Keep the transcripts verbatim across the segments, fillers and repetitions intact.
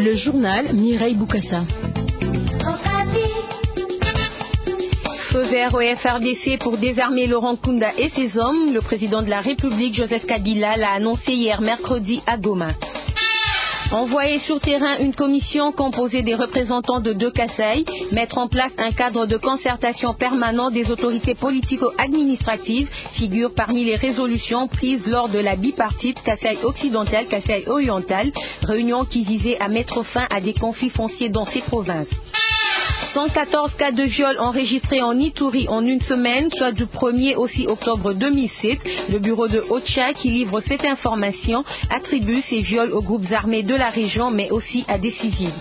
Le journal Mireille Boukassa. Feu vert au F R D C pour désarmer Laurent Nkunda et ses hommes. Le président de la République, Joseph Kabila, l'a annoncé hier mercredi à Goma. Envoyer sur terrain une commission composée des représentants de deux Kasaï, mettre en place un cadre de concertation permanent des autorités politico-administratives figure parmi les résolutions prises lors de la bipartite Kasaï occidental, Kasaï oriental, réunion qui visait à mettre fin à des conflits fonciers dans ces provinces. cent quatorze cas de viol enregistrés en Ituri en une semaine, soit du premier au six octobre deux mille sept. Le bureau de Ocha, qui livre cette information, attribue ces viols aux groupes armés de la région, mais aussi à des civils.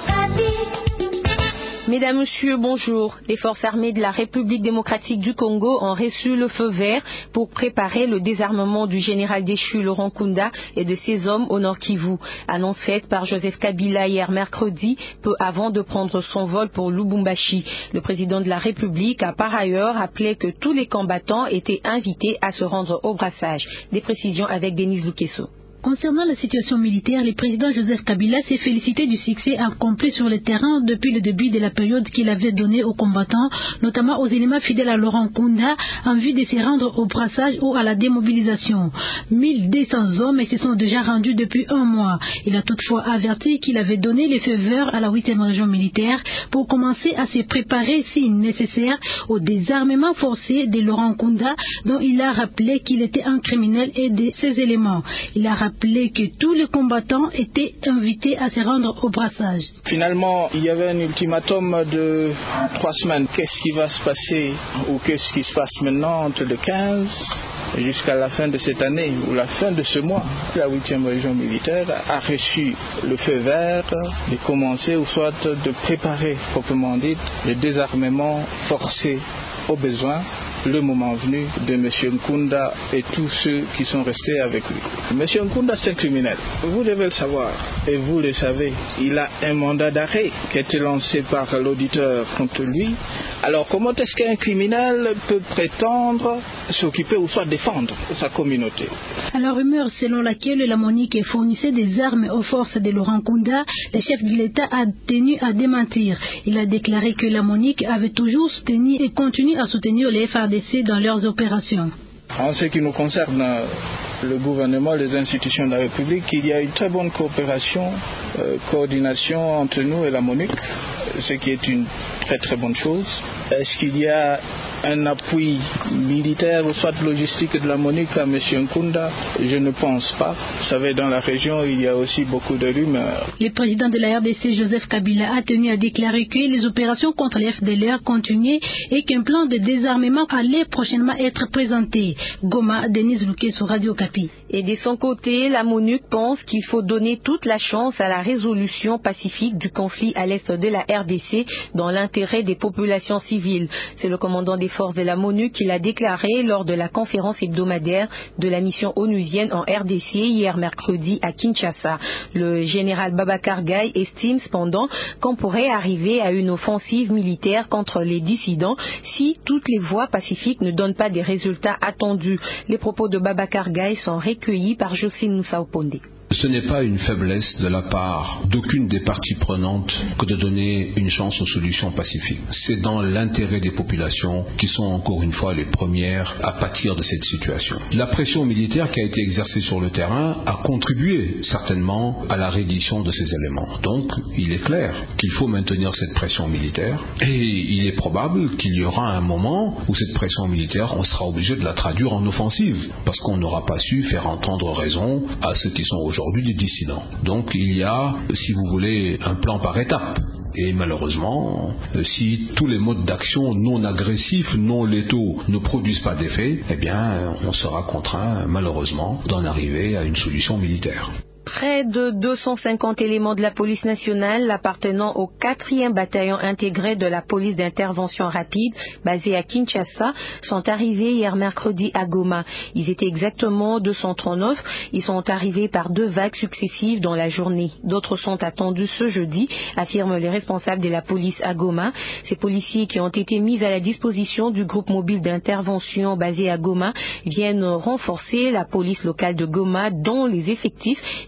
Mesdames, Messieurs, bonjour. Les forces armées de la République démocratique du Congo ont reçu le feu vert pour préparer le désarmement du général déchu Laurent Nkunda et de ses hommes au Nord Kivu. Annonce faite par Joseph Kabila hier mercredi, peu avant de prendre son vol pour Lubumbashi. Le président de la République a par ailleurs appelé que tous les combattants étaient invités à se rendre au brassage. Des précisions avec Denise Lukeso. Concernant la situation militaire, le président Joseph Kabila s'est félicité du succès accompli sur le terrain depuis le début de la période qu'il avait donnée aux combattants, notamment aux éléments fidèles à Laurent Nkunda, en vue de se rendre au brassage ou à la démobilisation. mille deux cents hommes se sont déjà rendus depuis un mois. Il a toutefois averti qu'il avait donné le feu vert à la huitième région militaire pour commencer à se préparer, si nécessaire, au désarmement forcé de Laurent Nkunda, dont il a rappelé qu'il était un criminel et de ses éléments. Il a rappelé que tous les combattants étaient invités à se rendre au brassage. Finalement, il y avait un ultimatum de trois semaines. Qu'est-ce qui va se passer ou qu'est-ce qui se passe maintenant entre le quinze jusqu'à la fin de cette année ou la fin de ce mois? La huitième région militaire a reçu le feu vert de commencer ou soit de préparer, proprement dit, le désarmement forcé au besoin, le moment venu, de M. Nkunda et tous ceux qui sont restés avec lui. M. Nkunda, c'est un criminel. Vous devez le savoir, et vous le savez. Il a un mandat d'arrêt qui a été lancé par l'auditeur contre lui. Alors, comment est-ce qu'un criminel peut prétendre s'occuper ou soit défendre sa communauté? À la rumeur selon laquelle la MONUC fournissait des armes aux forces de Laurent Nkunda, le chef de l'État a tenu à démentir. Il a déclaré que la MONUC avait toujours soutenu et continue à soutenir les F A R D C dans leurs opérations. En ce qui nous concerne, le gouvernement, les institutions de la République, il y a une très bonne coopération, euh, coordination entre nous et la MONUC, ce qui est une très très bonne chose. Est-ce qu'il y a un appui militaire ou soit logistique de la MONUC à M. Nkunda? Je ne pense pas. Vous savez, dans la région, il y a aussi beaucoup de rumeurs. Le président de la R D C, Joseph Kabila, a tenu à déclarer que les opérations contre les F D L R continuaient et qu'un plan de désarmement allait prochainement être présenté. Goma, Denise Luque sur Radio Kapi. Et de son côté, la MONUC pense qu'il faut donner toute la chance à la résolution pacifique du conflit à l'est de la R D C dans l'intérêt des populations civiles. C'est le commandant des forces de la MONUC qui l'a déclaré lors de la conférence hebdomadaire de la mission onusienne en R D C hier mercredi à Kinshasa. Le général Babacar Gaye estime cependant qu'on pourrait arriver à une offensive militaire contre les dissidents si toutes les voies pacifiques ne donnent pas des résultats attendus. Les propos de Babacar Gaye sont recueillis par Jocelyne Moussa Opondé. Ce n'est pas une faiblesse de la part d'aucune des parties prenantes que de donner une chance aux solutions pacifiques. C'est dans l'intérêt des populations qui sont encore une fois les premières à pâtir de cette situation. La pression militaire qui a été exercée sur le terrain a contribué certainement à la reddition de ces éléments. Donc, il est clair qu'il faut maintenir cette pression militaire et il est probable qu'il y aura un moment où cette pression militaire, on sera obligé de la traduire en offensive parce qu'on n'aura pas su faire entendre raison à ceux qui sont aujourd'hui aujourd'hui des dissidents. Donc il y a, si vous voulez, un plan par étapes. Et malheureusement, si tous les modes d'action non agressifs, non létaux ne produisent pas d'effet, eh bien, on sera contraint, malheureusement, d'en arriver à une solution militaire. Près de deux cent cinquante éléments de la police nationale appartenant au quatrième bataillon intégré de la police d'intervention rapide basé à Kinshasa sont arrivés hier mercredi à Goma. Ils étaient exactement deux cent trente-neuf. Ils sont arrivés par deux vagues successives dans la journée. D'autres sont attendus ce jeudi, affirment les responsables de la police à Goma. Ces policiers qui ont été mis à la disposition du groupe mobile d'intervention basé à Goma viennent renforcer la police locale de Goma dont les effectifs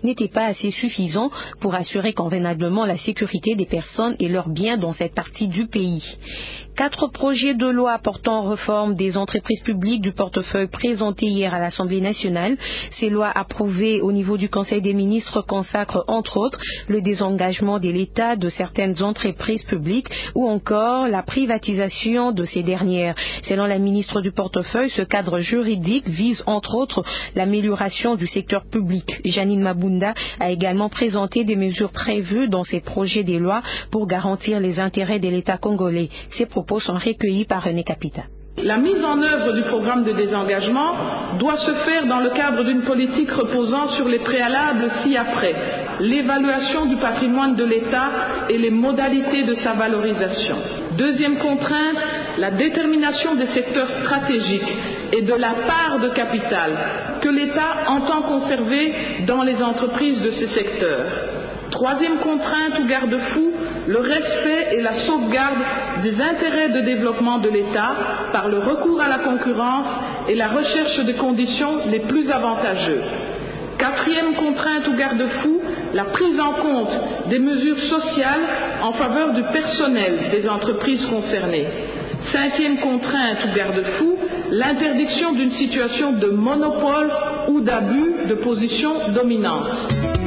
n'était pas assez suffisant pour assurer convenablement la sécurité des personnes et leurs biens dans cette partie du pays. Quatre projets de loi portant réforme des entreprises publiques du portefeuille présentés hier à l'Assemblée nationale. Ces lois approuvées au niveau du Conseil des ministres consacrent entre autres le désengagement de l'État de certaines entreprises publiques ou encore la privatisation de ces dernières. Selon la ministre du portefeuille, ce cadre juridique vise entre autres l'amélioration du secteur public. Janine Mabunda a également présenté des mesures prévues dans ces projets de loi pour garantir les intérêts de l'État congolais. Ces propos sont recueillis par René Capita. La mise en œuvre du programme de désengagement doit se faire dans le cadre d'une politique reposant sur les préalables ci-après: l'évaluation du patrimoine de l'État et les modalités de sa valorisation. Deuxième contrainte, la détermination des secteurs stratégiques et de la part de capital que l'État entend conserver dans les entreprises de ces secteurs. Troisième contrainte ou garde-fou, le respect et la sauvegarde des intérêts de développement de l'État par le recours à la concurrence et la recherche des conditions les plus avantageuses. Quatrième contrainte ou garde-fou, la prise en compte des mesures sociales en faveur du personnel des entreprises concernées. Cinquième contrainte ou garde-fou, l'interdiction d'une situation de monopole ou d'abus de position dominante.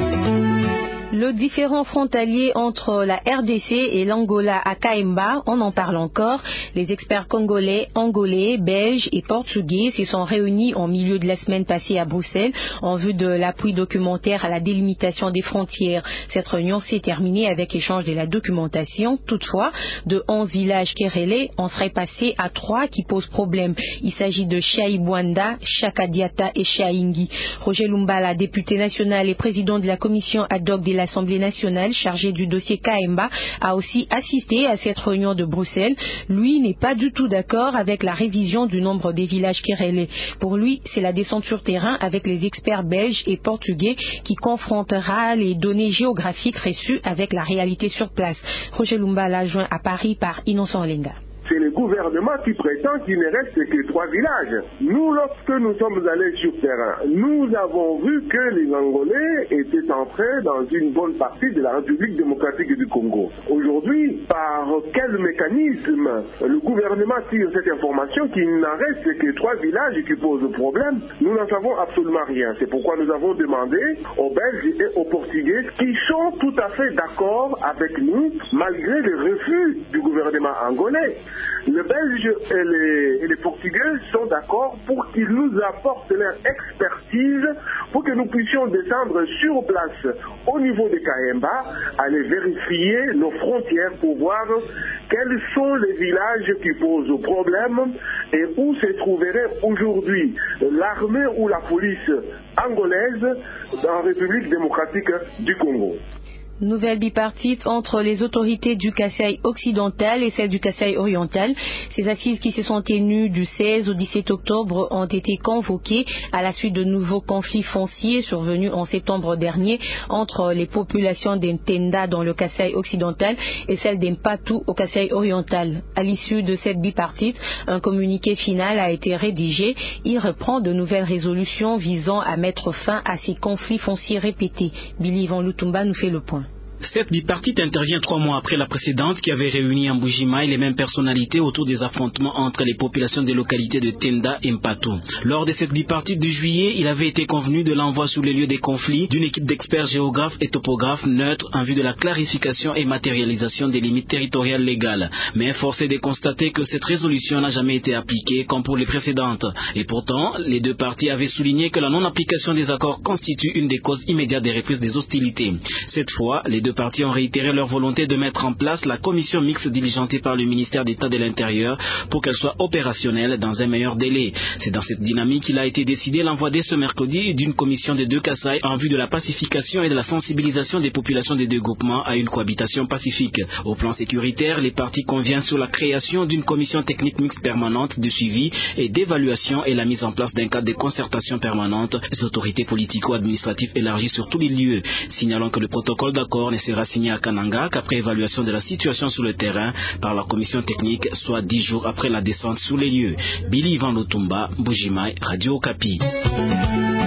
Le différend frontalier entre la R D C et l'Angola à Caemba, on en parle encore. Les experts congolais, angolais, belges et portugais se sont réunis en milieu de la semaine passée à Bruxelles en vue de l'appui documentaire à la délimitation des frontières. Cette réunion s'est terminée avec échange de la documentation. Toutefois, de onze villages kérélés, on serait passé à trois qui posent problème. Il s'agit de Chaibwanda, Chakadiata et Chaingi. Roger Lumbala, député national et président de la commission ad hoc de la l'Assemblée nationale chargée du dossier Caemba a aussi assisté à cette réunion de Bruxelles. Lui n'est pas du tout d'accord avec la révision du nombre des villages kérélés. Pour lui, c'est la descente sur terrain avec les experts belges et portugais qui confrontera les données géographiques reçues avec la réalité sur place. Roger Lumbala, joint à Paris par Innocent Lenga. C'est le gouvernement qui prétend qu'il ne reste que trois villages. Nous, lorsque nous sommes allés sur terrain, nous avons vu que les Angolais étaient entrés dans une bonne partie de la République démocratique du Congo. Aujourd'hui, par quel mécanisme le gouvernement tire cette information qu'il n'en reste que trois villages qui posent problème? Nous n'en savons absolument rien. C'est pourquoi nous avons demandé aux Belges et aux Portugais qui sont tout à fait d'accord avec nous, malgré le refus du gouvernement angolais. Les Belges et les, et les Portugais sont d'accord pour qu'ils nous apportent leur expertise pour que nous puissions descendre sur place au niveau de Caemba, aller vérifier nos frontières pour voir quels sont les villages qui posent problème et où se trouverait aujourd'hui l'armée ou la police angolaise dans la République démocratique du Congo. Nouvelle bipartite entre les autorités du Kasaï occidental et celles du Kasaï oriental. Ces assises qui se sont tenues du seize au dix-sept octobre ont été convoquées à la suite de nouveaux conflits fonciers survenus en septembre dernier entre les populations d'Ntenda dans le Kasaï occidental et celles d'Mpatu au Kasaï oriental. À l'issue de cette bipartite, un communiqué final a été rédigé. Il reprend de nouvelles résolutions visant à mettre fin à ces conflits fonciers répétés. Billy Van Lutumba nous fait le point. Cette bipartite intervient trois mois après la précédente qui avait réuni en Mbuji-Mayi les mêmes personnalités autour des affrontements entre les populations des localités de Tenda et Mpatu. Lors de cette bipartite de juillet, il avait été convenu de l'envoi sur les lieux des conflits d'une équipe d'experts géographes et topographes neutres en vue de la clarification et matérialisation des limites territoriales légales. Mais force est de constater que cette résolution n'a jamais été appliquée comme pour les précédentes. Et pourtant, les deux parties avaient souligné que la non-application des accords constitue une des causes immédiates des reprises des hostilités. Cette fois, les deux parties ont réitéré leur volonté de mettre en place la commission mixte diligentée par le ministère d'État de l'Intérieur pour qu'elle soit opérationnelle dans un meilleur délai. C'est dans cette dynamique qu'il a été décidé l'envoi dès ce mercredi d'une commission des deux Kasaï en vue de la pacification et de la sensibilisation des populations des deux groupements à une cohabitation pacifique. Au plan sécuritaire, les parties conviennent sur la création d'une commission technique mixte permanente de suivi et d'évaluation et la mise en place d'un cadre de concertation permanente des autorités politico-administratives élargies sur tous les lieux. Signalons que le protocole d'accord ne sera signé à Kananga qu'après évaluation de la situation sur le terrain par la commission technique, soit dix jours après la descente sur les lieux. Billy Van Lutumba, Mbuji-Mayi, Radio Okapi. Nous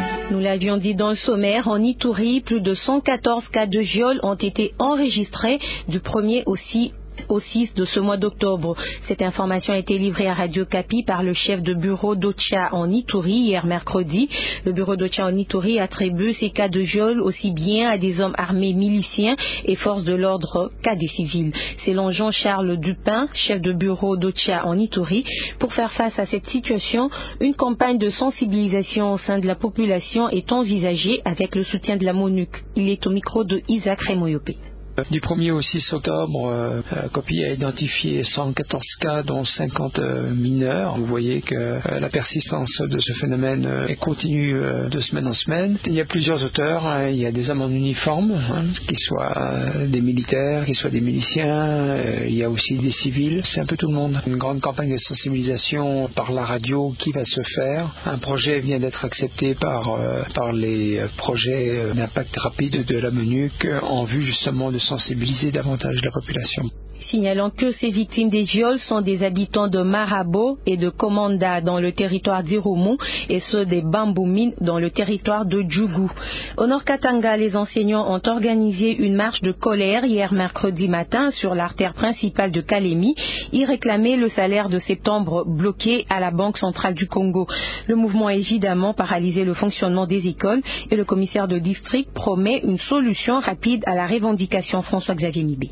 l'avions dit dans le sommaire, en Ituri, plus de cent quatorze cas de viol ont été enregistrés du premier au six au six de ce mois d'octobre. Cette information a été livrée à Radio Kapi par le chef de bureau d'Ocha en Ituri hier mercredi. Le bureau d'Ocha en Ituri attribue ces cas de viol aussi bien à des hommes armés miliciens et forces de l'ordre qu'à des civils. Selon Jean-Charles Dupin, chef de bureau d'Ocha en Ituri, pour faire face à cette situation, une campagne de sensibilisation au sein de la population est envisagée avec le soutien de la MONUC. Il est au micro de Isaac Remoyope. Du premier au six octobre, euh, Kopi a identifié cent quatorze cas, dont cinquante euh, mineurs. Vous voyez que euh, la persistance de ce phénomène euh, continue euh, de semaine en semaine. Il y a plusieurs auteurs. Hein. Il y a des hommes en uniforme, hein, qu'ils soient euh, des militaires, qu'ils soient des miliciens. Euh, il y a aussi des civils. C'est un peu tout le monde. Une grande campagne de sensibilisation par la radio qui va se faire. Un projet vient d'être accepté par, euh, par les projets d'impact rapide de la MONUC euh, en vue justement de sensibiliser davantage la population. Signalant que ces victimes des viols sont des habitants de Marabo et de Komanda dans le territoire d'Irumu et ceux des Bamboumines dans le territoire de Djougou. Au Nord Katanga, les enseignants ont organisé une marche de colère hier mercredi matin sur l'artère principale de Kalemi. Ils réclamaient le salaire de septembre bloqué à la Banque centrale du Congo. Le mouvement a évidemment paralysé le fonctionnement des écoles et le commissaire de district promet une solution rapide à la revendication. François-Xavier Mibé.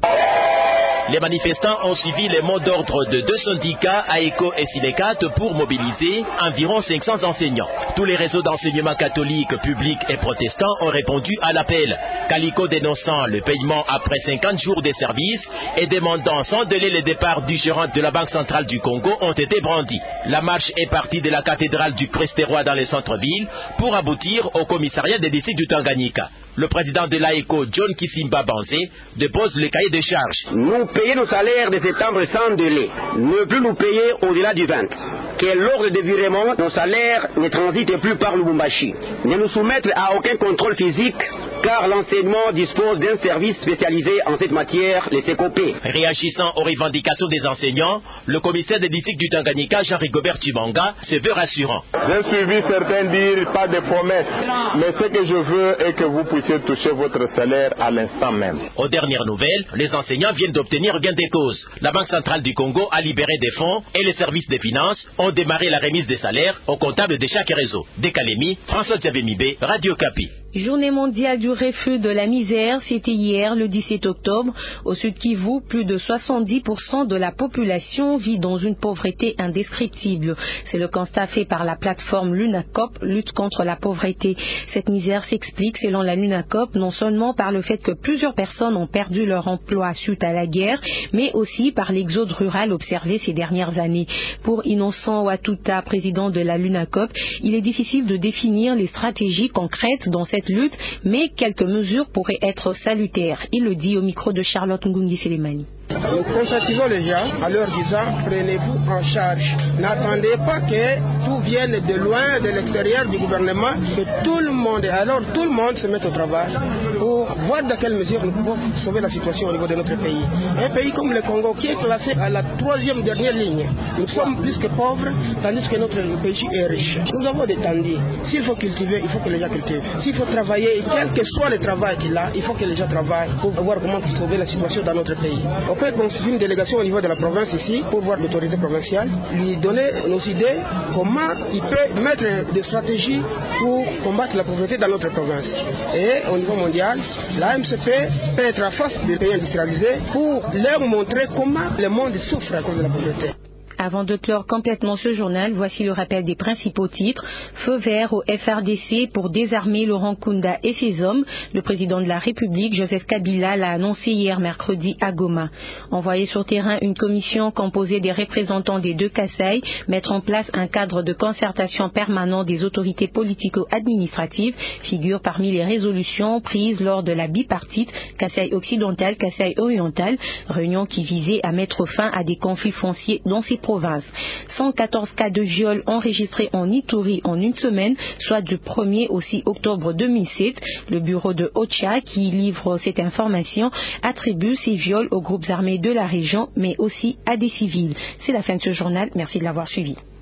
Les manifestants ont suivi les mots d'ordre de deux syndicats, AECO et Sinecat, pour mobiliser environ cinq cents enseignants. Tous les réseaux d'enseignement catholique, public et protestants ont répondu à l'appel. Calico dénonçant le paiement après cinquante jours de service et demandant sans délai le départ du gérant de la Banque centrale du Congo ont été brandis. La marche est partie de la cathédrale du Christ-Roi dans le centre-ville pour aboutir au commissariat des districts du Tanganyika. Le président de l'AECO, John Kisimba Banzé, dépose le cahier de charges. Nous payer nos salaires de septembre sans délai, ne plus nous payer au-delà du vingt. Que lors de virement, nos salaires ne transitent plus par Lubumbashi. Ne nous soumettre à aucun contrôle physique, car l'enseignement dispose d'un service spécialisé en cette matière, les C O P. Réagissant aux revendications des enseignants, le commissaire des districts du Tanganyika, Jean-Rigobert Chibanga, se veut rassurant. J'ai suivi certains dire pas de promesses, mais ce que je veux est que vous puissiez toucher votre salaire à l'instant même. Aux dernières nouvelles, les enseignants viennent d'obtenir gain de cause. La Banque centrale du Congo a libéré des fonds et les services des finances ont démarré la remise des salaires aux comptables de chaque réseau. De Kalemi, François-Xavier Mibé, Radio Kapi. Journée mondiale du refus de la misère, c'était hier le dix-sept octobre. Au Sud Kivu, plus de soixante-dix pour cent de la population vit dans une pauvreté indescriptible. C'est le constat fait par la plateforme Lunacop, lutte contre la pauvreté. Cette misère s'explique, selon la Lunacop, non seulement par le fait que plusieurs personnes ont perdu leur emploi suite à la guerre, mais aussi par l'exode rural observé ces dernières années. Pour Innocent Watuta, président de la Lunacop, il est difficile de définir les stratégies concrètes dans cette lutte, mais quelques mesures pourraient être salutaires. Il le dit au micro de Charlotte Ngungi Selemani. Nous conscientisons les gens en leur disant prenez-vous en charge. N'attendez pas que tout vienne de loin, de l'extérieur du gouvernement, que tout le monde, alors tout le monde se mette au travail pour voir dans quelle mesure nous pouvons sauver la situation au niveau de notre pays. Un pays comme le Congo qui est classé à la troisième dernière ligne. Nous sommes plus que pauvres, tandis que notre pays est riche. Nous avons des tandis. S'il faut cultiver, il faut que les gens cultivent. S'il faut travailler, quel que soit le travail qu'il a, il faut que les gens travaillent pour voir comment sauver la situation dans notre pays. On peut constituer une délégation au niveau de la province ici pour voir l'autorité provinciale, lui donner nos idées, comment il peut mettre des stratégies pour combattre la pauvreté dans notre province. Et au niveau mondial, la M C P peut être en face des pays industrialisés pour leur montrer comment le monde souffre à cause de la pauvreté. Avant de clore complètement ce journal, voici le rappel des principaux titres. Feu vert au F R D C pour désarmer Laurent Nkunda et ses hommes. Le président de la République, Joseph Kabila, l'a annoncé hier mercredi à Goma. Envoyer sur terrain une commission composée des représentants des deux Kasaï, mettre en place un cadre de concertation permanent des autorités politico-administratives, figure parmi les résolutions prises lors de la bipartite Kasaï occidental, Kasaï oriental, réunion qui visait à mettre fin à des conflits fonciers dans ces provinces. cent quatorze cas de viol enregistrés en Ituri en une semaine, soit du premier au six octobre deux mille sept. Le bureau de Ocha, qui livre cette information, attribue ces viols aux groupes armés de la région, mais aussi à des civils. C'est la fin de ce journal. Merci de l'avoir suivi.